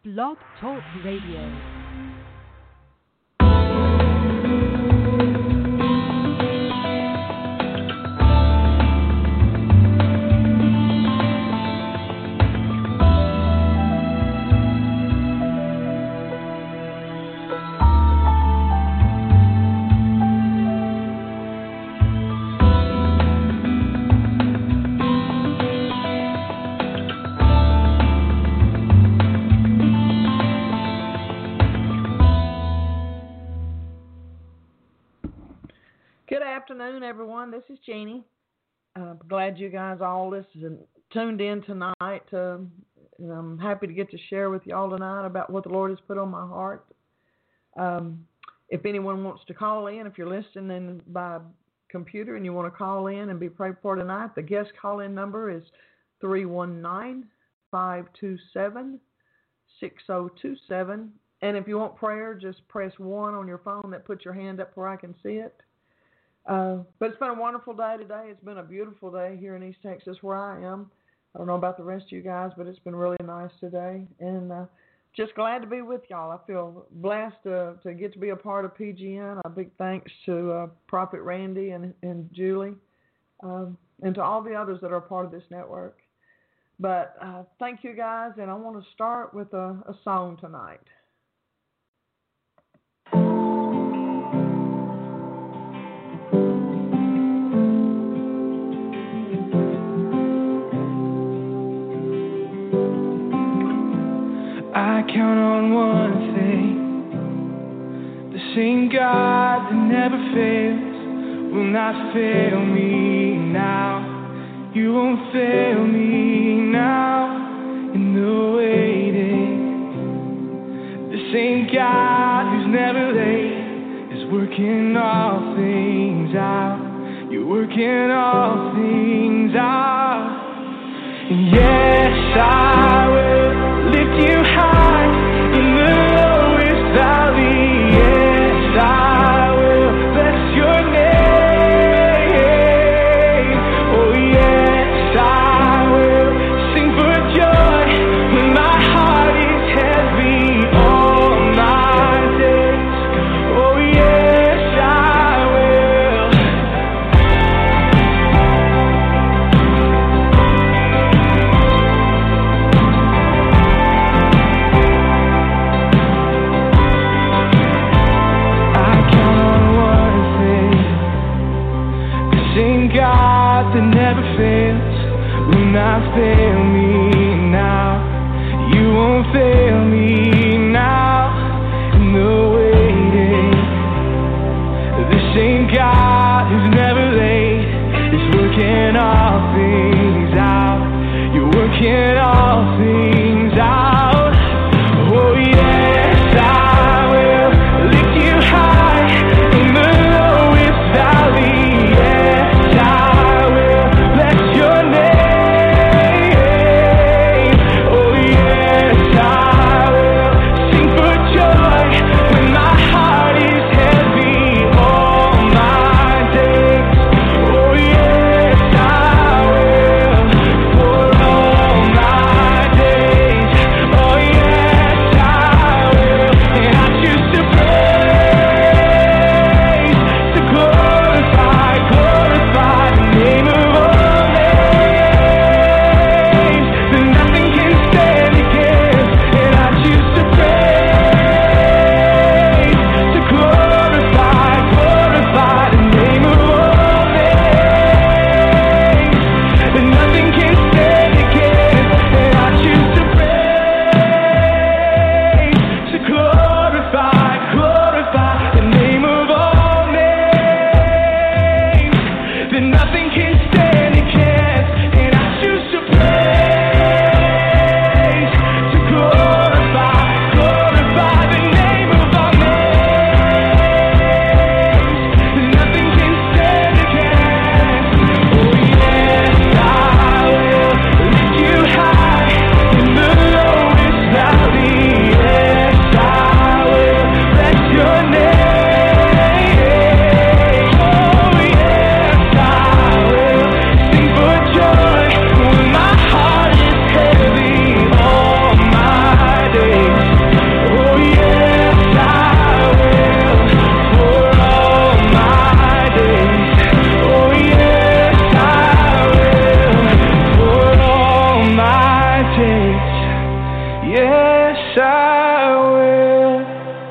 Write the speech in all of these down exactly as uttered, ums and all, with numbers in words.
Blog Talk Radio. Everyone, this is Jeannie. Uh, glad you guys all listened, tuned in tonight. Uh, and I'm happy to get to share with y'all tonight about what the Lord has put on my heart. Um, if anyone wants to call in, if you're listening by computer and you want to call in and be prayed for tonight, the guest call-in number is three one nine, five two seven, six zero two seven. And if you want prayer, just press one on your phone. That puts your hand up where I can see it. Uh, but it's been a wonderful day today. It's been a beautiful day here in East Texas where I am. I don't know about the rest of you guys, but it's been really nice today. And uh, just glad to be with y'all. I feel blessed to, to get to be a part of P G N. A big thanks to uh, Prophet Randy and, and Julie um, and to all the others that are a part of this network. But uh, thank you guys, and I want to start with a, a song tonight. I count on one thing, the same God that never fails will not fail me now. You won't fail me now in the waiting. The same God who's never late is working all things out. You're working all things out. And yes, I will lift you high in the lowest valley. Yes, I will bless your name. Oh yes, I will sing for joy when my heart is heavy all my days. Oh yes, I will. God that never fails will not fail me now. You won't fail me now in the waiting. The same God who's never late is working all things out. You're working all things out. Oh yes, I will lift you high in the lowest valley. Oh Yes, I will.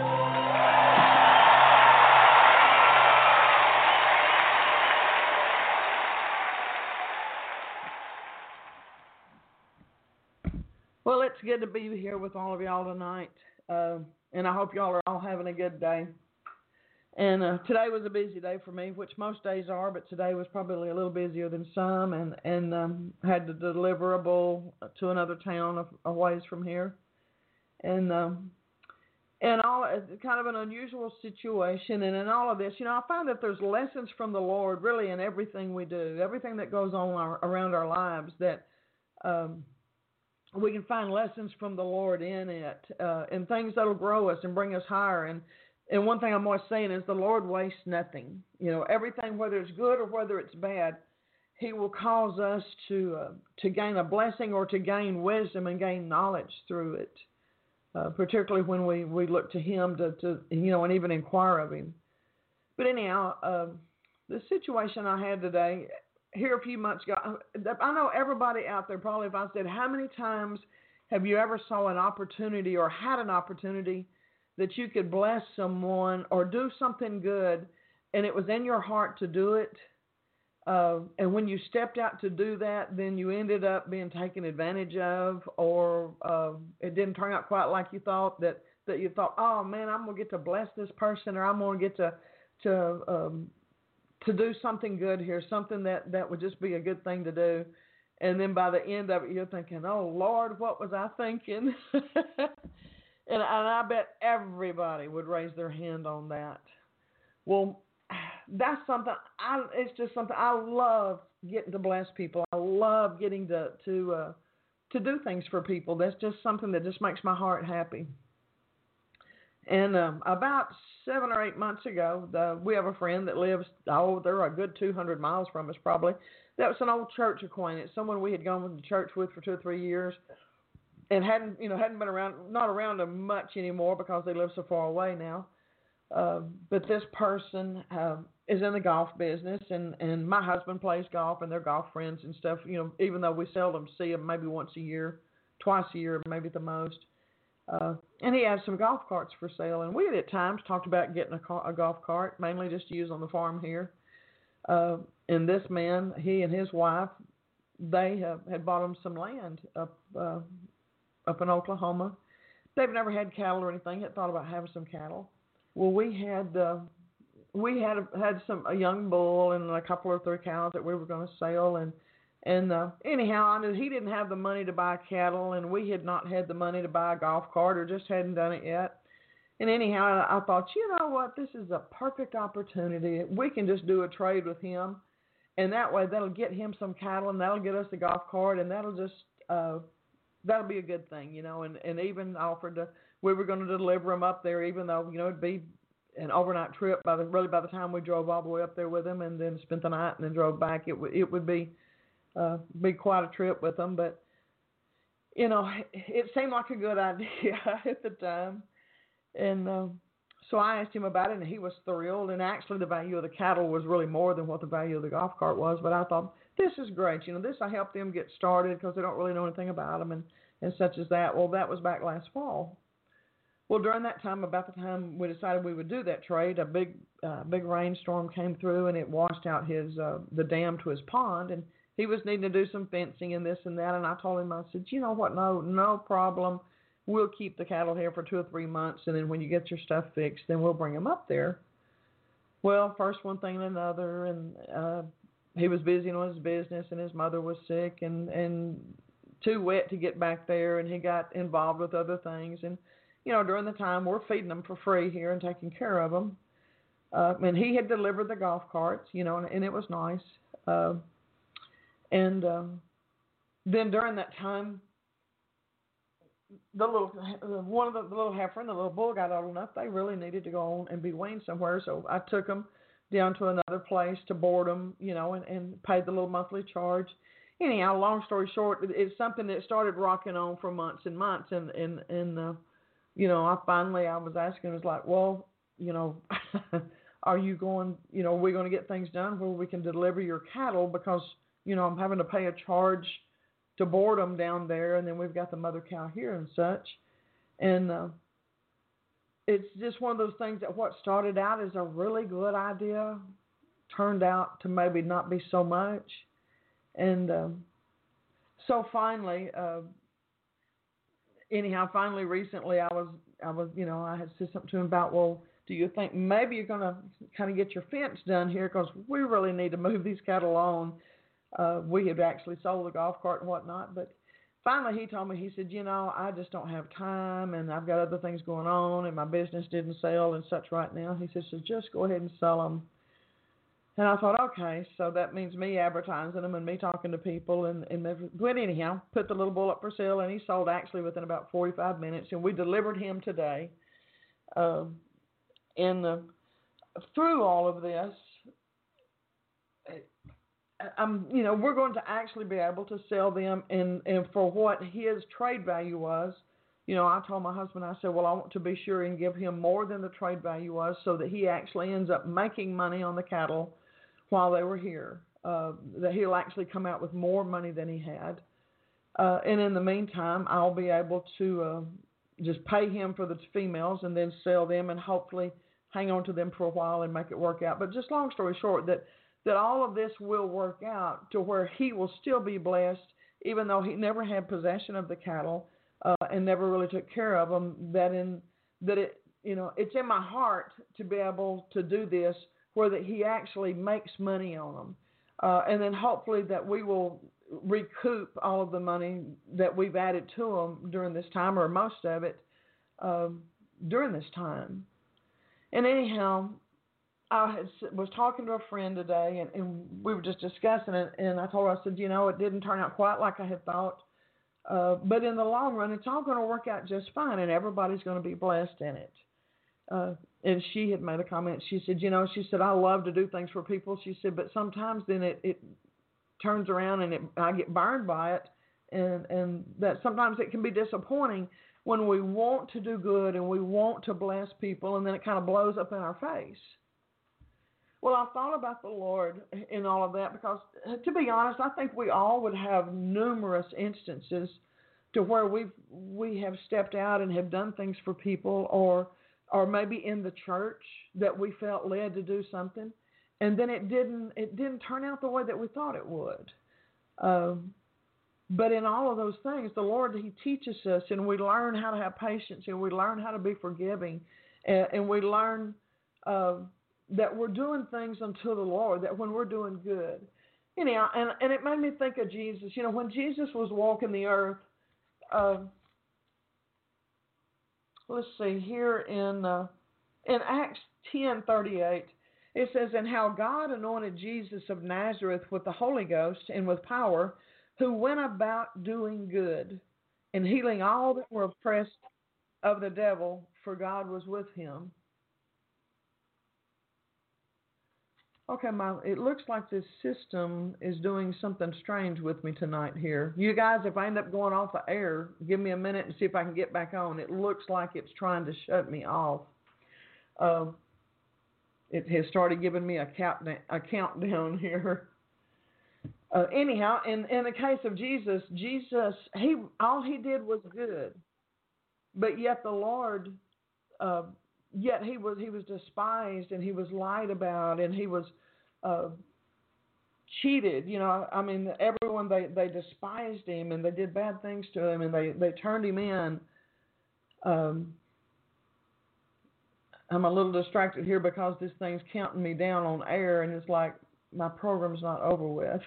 Well, it's good to be here with all of y'all tonight, uh, and I hope y'all are all having a good day. And uh, today was a busy day for me, which most days are, but today was probably a little busier than some, and, and um, had to deliverable to another town a, a ways from here. And um, and all it's kind of an unusual situation, and in all of this, you know, I find that there's lessons from the Lord really in everything we do, everything that goes on our, around our lives, that um, we can find lessons from the Lord in it, uh, and things that'll grow us and bring us higher. And And one thing I'm always saying is the Lord wastes nothing. You know, everything, whether it's good or whether it's bad, He will cause us to uh, to gain a blessing or to gain wisdom and gain knowledge through it, uh, particularly when we, we look to Him to, to, you know, and even inquire of Him. But anyhow, uh, the situation I had today, here a few months ago, I know everybody out there probably, if I said, how many times have you ever saw an opportunity or had an opportunity that you could bless someone or do something good, and it was in your heart to do it, uh, and when you stepped out to do that, then you ended up being taken advantage of, or uh, it didn't turn out quite like you thought, that, that you thought, oh man, I'm going to get to bless this person, or I'm going to get to to um, to do something good here, something that, that would just be a good thing to do. And then by the end of it, you're thinking, oh, Lord, what was I thinking? And, and I bet everybody would raise their hand on that. Well, that's something, I, it's just something, I love getting to bless people. I love getting to to uh, to do things for people. That's just something that just makes my heart happy. And um, about seven or eight months ago, the, we have a friend that lives, oh, they're a good two hundred miles from us probably. That was an old church acquaintance, someone we had gone to church with for two or three years. And hadn't, you know, hadn't been around, not around them much anymore because they live so far away now. Uh, but this person uh, is in the golf business, and, and my husband plays golf, and they're golf friends and stuff. You know, even though we seldom see them, maybe once a year, twice a year, maybe at the most. Uh, and he has some golf carts for sale, and we had at times talked about getting a, car, a golf cart, mainly just to use on the farm here. Uh, and this man, he and his wife, they have, had bought him some land up. Uh, up in Oklahoma. They've never had cattle or anything, had thought about having some cattle. Well, we had uh, we had had some a young bull and a couple or three cows that we were going to sell, and and uh, anyhow, I knew he didn't have the money to buy cattle, and we had not had the money to buy a golf cart, or just hadn't done it yet. And anyhow, I thought, you know what, this is a perfect opportunity. We can just do a trade with him, and that way that'll get him some cattle, and that'll get us the golf cart, and that'll just uh, that'll be a good thing, you know, and, and even offered to, we were going to deliver them up there, even though, you know, it'd be an overnight trip by the, really by the time we drove all the way up there with them and then spent the night and then drove back, it would, it would be, uh, be quite a trip with them. But, you know, it seemed like a good idea at the time. And, um, so I asked him about it, and he was thrilled. And actually the value of the cattle was really more than what the value of the golf cart was. But I thought, this is great. You know, this will help them get started because they don't really know anything about them and, and such as that. Well, that was back last fall. Well, during that time, about the time we decided we would do that trade, a big uh, big rainstorm came through, and it washed out his uh, the dam to his pond. And he was needing to do some fencing and this and that. And I told him, I said, you know what, no, no problem. We'll keep the cattle here for two or three months, and then when you get your stuff fixed, then we'll bring them up there. Well, first one thing and another, and uh, he was busy on his business, and his mother was sick and, and too wet to get back there, and he got involved with other things. And, you know, during the time, we're feeding them for free here and taking care of them. Uh, and he had delivered the golf carts, you know, and, and it was nice. Uh, and uh, then during that time, the little one of the, the little heifer and the little bull got old enough, they really needed to go on and be weaned somewhere. So I took them down to another place to board them, you know, and, and paid the little monthly charge. Anyhow, long story short, it, it's something that started rocking on for months and months. And, and, and uh, you know, I finally, I was asking, I was like, well, you know, are you going, you know, are we going to get things done where we can deliver your cattle? Because, you know, I'm having to pay a charge to board them down there, and then we've got the mother cow here and such. And uh, it's just one of those things that what started out as a really good idea turned out to maybe not be so much. And um, so finally, uh, anyhow, finally recently I was, I was, you know, I had said something to him about, well, do you think maybe you're going to kind of get your fence done here, because we really need to move these cattle on. Uh, we had actually sold the golf cart and whatnot, but finally he told me, he said, you know, I just don't have time, and I've got other things going on, and my business didn't sell and such right now. He said, so just go ahead and sell them. And I thought, okay, so that means me advertising them and me talking to people. And, and but anyhow, put the little bull up for sale, and he sold actually within about forty-five minutes, and we delivered him today. Um, and the, through all of this, I'm, you know, we're going to actually be able to sell them, and, and for what his trade value was. You know, I told my husband, I said, well, I want to be sure and give him more than the trade value was, so that he actually ends up making money on the cattle while they were here, uh, that he'll actually come out with more money than he had. Uh, and in the meantime, I'll be able to uh, just pay him for the females and then sell them and hopefully hang on to them for a while and make it work out. But just long story short, that, that all of this will work out to where he will still be blessed, even though he never had possession of the cattle uh, and never really took care of them, that in that it, you know, it's in my heart to be able to do this where that he actually makes money on them. Uh, and then hopefully that we will recoup all of the money that we've added to them during this time, or most of it um, during this time. And anyhow, I had, was talking to a friend today, and, and we were just discussing it, and I told her, I said, you know, it didn't turn out quite like I had thought, uh, but in the long run, it's all going to work out just fine, and everybody's going to be blessed in it. Uh, and she had made a comment. She said, you know, she said, I love to do things for people. She said, but sometimes then it, it turns around and it, I get burned by it, and, and that sometimes it can be disappointing when we want to do good and we want to bless people, and then it kind of blows up in our face. Well, I thought about the Lord in all of that, because, to be honest, I think we all would have numerous instances to where we've we have stepped out and have done things for people, or or maybe in the church that we felt led to do something, and then it didn't it didn't turn out the way that we thought it would. Um, but in all of those things, the Lord, He teaches us, and we learn how to have patience, and we learn how to be forgiving, and, and we learn uh, that we're doing things unto the Lord, that when we're doing good. Anyhow, and, and it made me think of Jesus. You know, when Jesus was walking the earth, uh, let's see, here in uh, in Acts ten thirty-eight, it says, and how God anointed Jesus of Nazareth with the Holy Ghost and with power, who went about doing good and healing all that were oppressed of the devil, for God was with him. Okay, my, it looks like this system is doing something strange with me tonight here. You guys, if I end up going off the air, give me a minute and see if I can get back on. It looks like it's trying to shut me off. Uh, it has started giving me a, count, a countdown here. Uh, anyhow, in, in the case of Jesus, Jesus, he all he did was good, but yet the Lord, uh, yet he was he was despised, and he was lied about, and he was uh, cheated. You know, I mean, everyone they, they despised him, and they did bad things to him, and they, they turned him in. Um, I'm a little distracted here because this thing's counting me down on air, and it's like my program's not over with.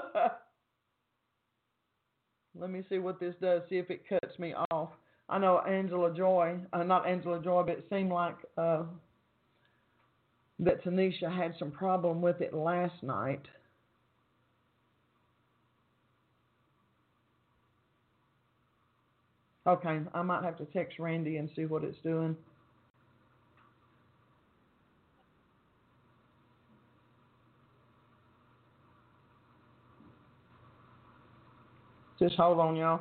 Let me see what this does, see if it cuts me off. I know Angela Joy, uh, not Angela Joy, but it seemed like uh, that Tanisha had some problem with it last night. Okay, I might have to text Randy and see what it's doing. Just hold on, y'all.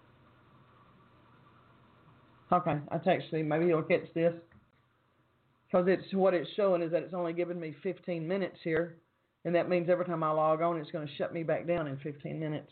Okay, I texted him. Maybe he'll catch this. because it's what it's showing is that it's only giving me fifteen minutes here, and that means every time I log on, it's going to shut me back down in fifteen minutes.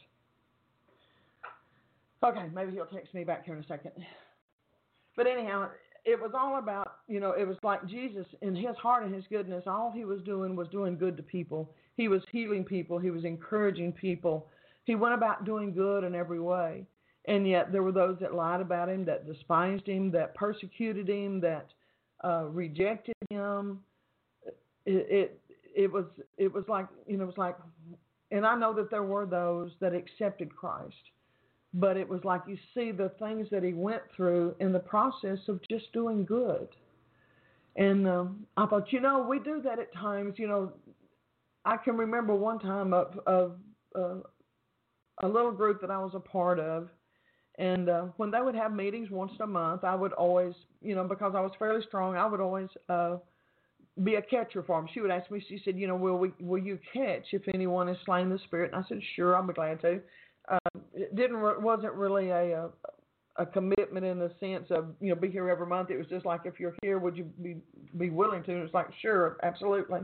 Okay, maybe he'll text me back here in a second. But anyhow, it was all about, you know, it was like Jesus in his heart and his goodness, all he was doing was doing good to people. He was healing people. He was encouraging people. He went about doing good in every way. And yet there were those that lied about him, that despised him, that persecuted him, that uh, rejected him. It, it it was it was like, you know, it was like, and I know that there were those that accepted Christ. But it was like you see the things that he went through in the process of just doing good. And um, I thought, you know, we do that at times. You know, I can remember one time of, of uh, a little group that I was a part of. And uh, when they would have meetings once a month, I would always, you know, because I was fairly strong, I would always uh, be a catcher for them. She would ask me, she said, you know, will we, will you catch if anyone is slain the Spirit? And I said, sure, I'll be glad to. Uh, it didn't wasn't really a, a a commitment in the sense of, you know, be here every month. It was just like, if you're here, would you be be willing to? And it's like, sure, absolutely.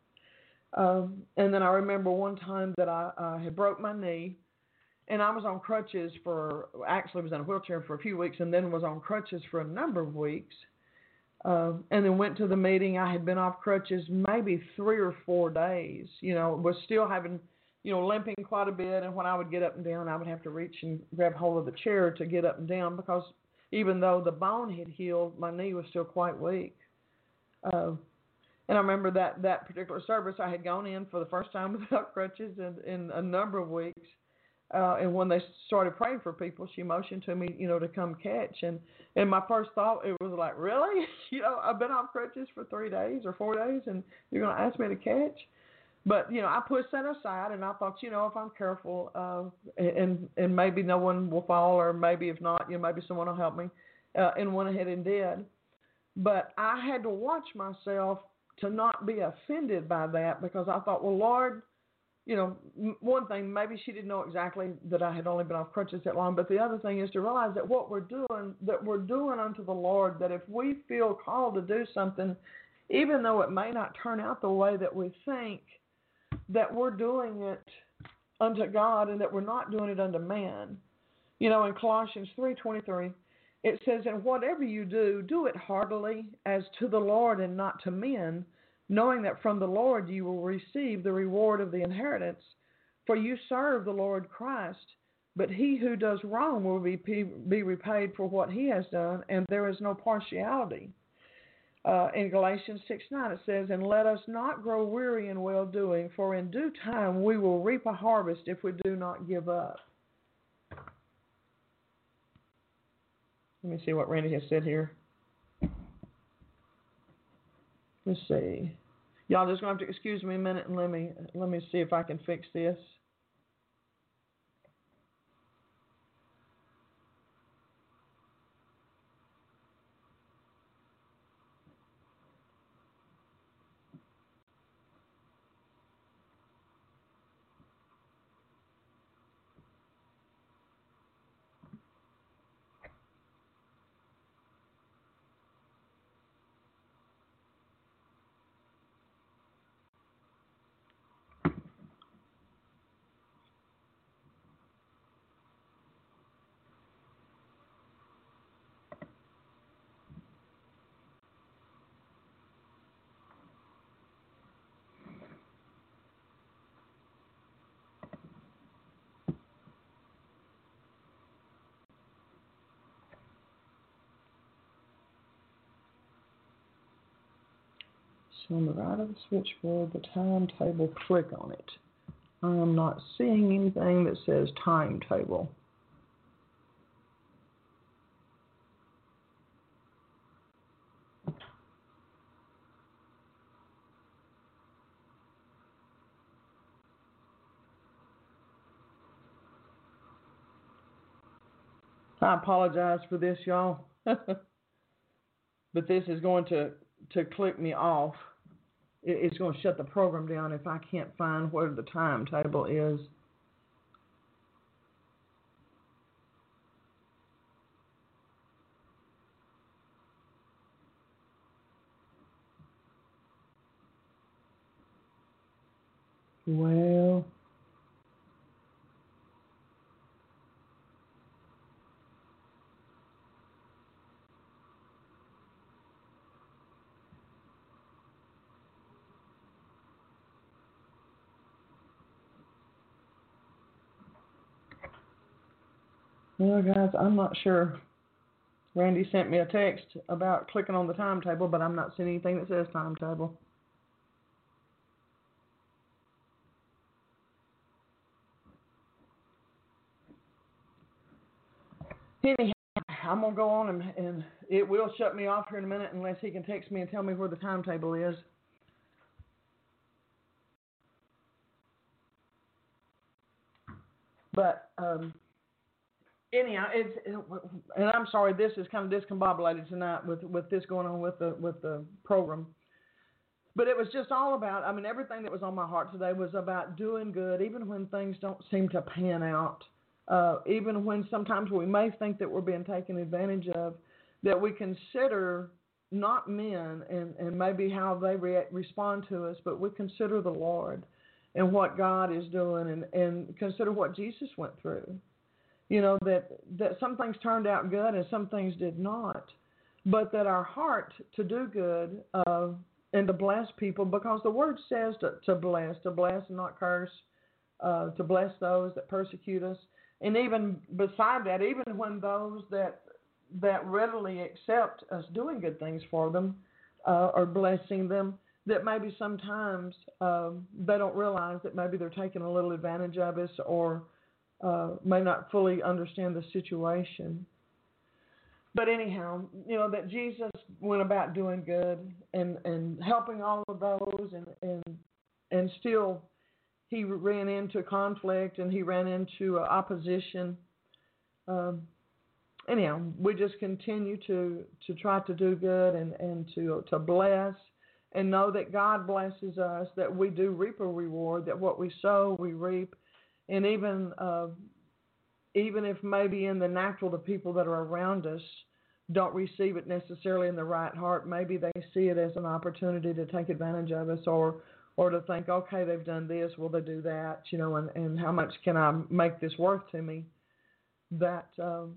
Um, and then I remember one time that I uh, had broke my knee, and I was on crutches for, actually was in a wheelchair for a few weeks, and then was on crutches for a number of weeks. Uh, and then went to the meeting. I had been off crutches maybe three or four days. You know, was still having, you know, limping quite a bit, and when I would get up and down, I would have to reach and grab hold of the chair to get up and down, because even though the bone had healed, my knee was still quite weak. Uh, and I remember that, that particular service, I had gone in for the first time without crutches in, in a number of weeks. Uh, and when they started praying for people, she motioned to me, you know, to come catch. And, and my first thought, it was like, really? you know, I've been off crutches for three days or four days, and you're going to ask me to catch? But, you know, I pushed that aside, and I thought, you know, if I'm careful, uh, and and maybe no one will fall, or maybe if not, you know, maybe someone will help me, uh, and went ahead and did. But I had to watch myself to not be offended by that, because I thought, well, Lord, you know, one thing, maybe she didn't know exactly that I had only been off crutches that long, but the other thing is to realize that what we're doing, that we're doing unto the Lord, that if we feel called to do something, even though it may not turn out the way that we think, that we're doing it unto God, and that we're not doing it unto man. You know, in Colossians three twenty-three, it says, and whatever you do, do it heartily as to the Lord and not to men, knowing that from the Lord you will receive the reward of the inheritance. For you serve the Lord Christ, but he who does wrong will be, be repaid for what he has done, and there is no partiality. Uh, in Galatians six nine, it says, and let us not grow weary in well-doing, for in due time we will reap a harvest if we do not give up. Let me see what Randy has said here. Let's see. Y'all just going to have to excuse me a minute, and let me let me see if I can fix this. So on the right of the switchboard, the timetable, click on it. I am not seeing anything that says timetable. I apologize for this, y'all. But this is going to, to click me off. It's going to shut the program down if I can't find where the timetable is. Well, well, guys, I'm not sure. Randy sent me a text about clicking on the timetable, but I'm not seeing anything that says timetable. Anyhow, I'm going to go on, and, and it will shut me off here in a minute unless he can text me and tell me where the timetable is. But um, anyhow, it's and I'm sorry, this is kind of discombobulated tonight with, with this going on with the with the program. But it was just all about, I mean, everything that was on my heart today was about doing good, even when things don't seem to pan out, uh, even when sometimes we may think that we're being taken advantage of, that we consider not men and, and maybe how they react, respond to us, but we consider the Lord and what God is doing, and, and consider what Jesus went through. You know, that, that some things turned out good and some things did not, but that our heart to do good uh, and to bless people, because the Word says to, to bless, to bless and not curse, uh, to bless those that persecute us. And even beside that, even when those that that readily accept us doing good things for them uh, or blessing them, that maybe sometimes um, they don't realize that maybe they're taking a little advantage of us, or uh, may not fully understand the situation. But anyhow, you know, that Jesus went about doing good and, and helping all of those, and, and and still he ran into conflict and he ran into uh, opposition. Um, anyhow, we just continue to, to try to do good and, and to to bless, and know that God blesses us, that we do reap a reward, that what we sow, we reap. And even uh, even if maybe in the natural the people that are around us don't receive it necessarily in the right heart, maybe they see it as an opportunity to take advantage of us, or or to think, okay, they've done this, will they do that, you know, and, and how much can I make this worth to me? That um,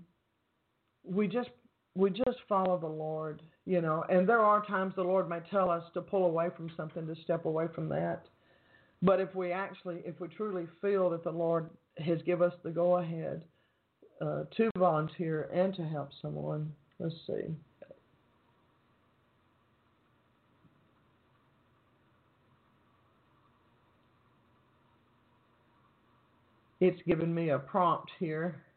we just we just follow the Lord, you know, and there are times the Lord may tell us to pull away from something, to step away from that. But if we actually, if we truly feel that the Lord has given us the go-ahead uh, to volunteer and to help someone, let's see. It's given me a prompt here.